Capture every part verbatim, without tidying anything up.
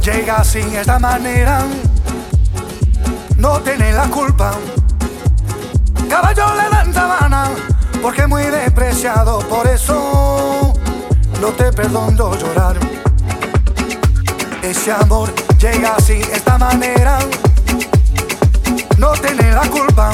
llega sin esta manera, no tiene la culpa. Caballo le dan sabana porque es muy despreciado, por eso no te perdono llorar. Ese amor llega así, esta manera, no tiene la culpa.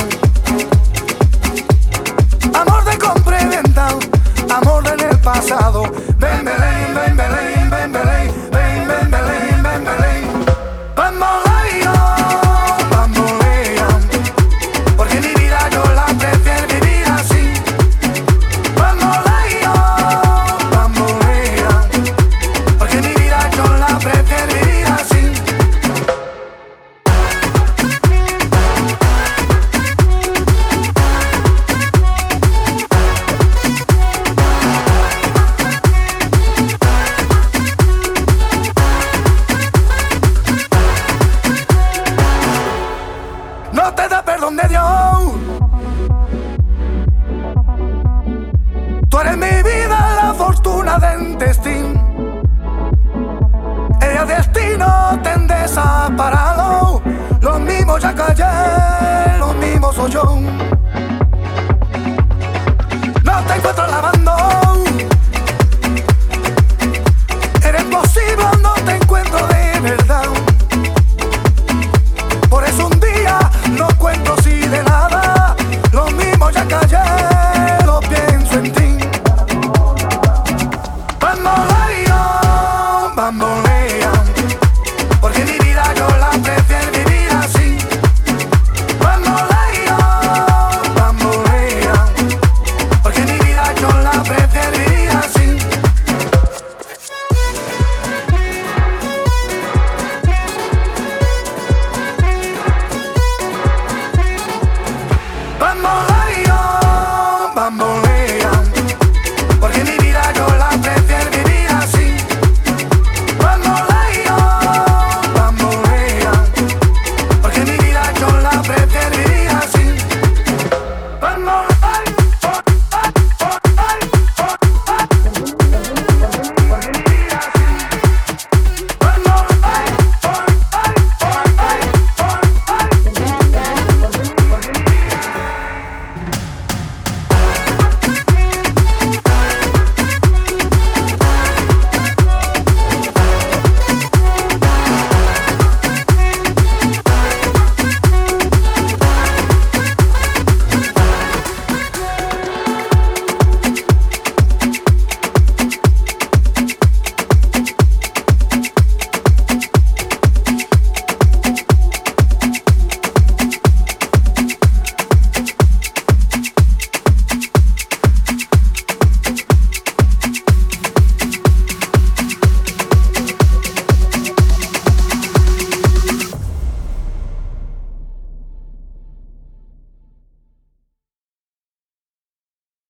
Amor de compra y venta, amor en el pasado. Ven, Belén, ven, Belén, ven, Belén, ven, ven, Belén, ven, Belén. Bambolea, bambolea, porque mi vida yo la prefiero vivir así. Bambolea, bambolea, porque mi vida yo la prefiero vivir así. No te da perdón de Dios. Tú eres mi vida, la fortuna del destino. El destino te han desamparado. Los mismos ya cayeron.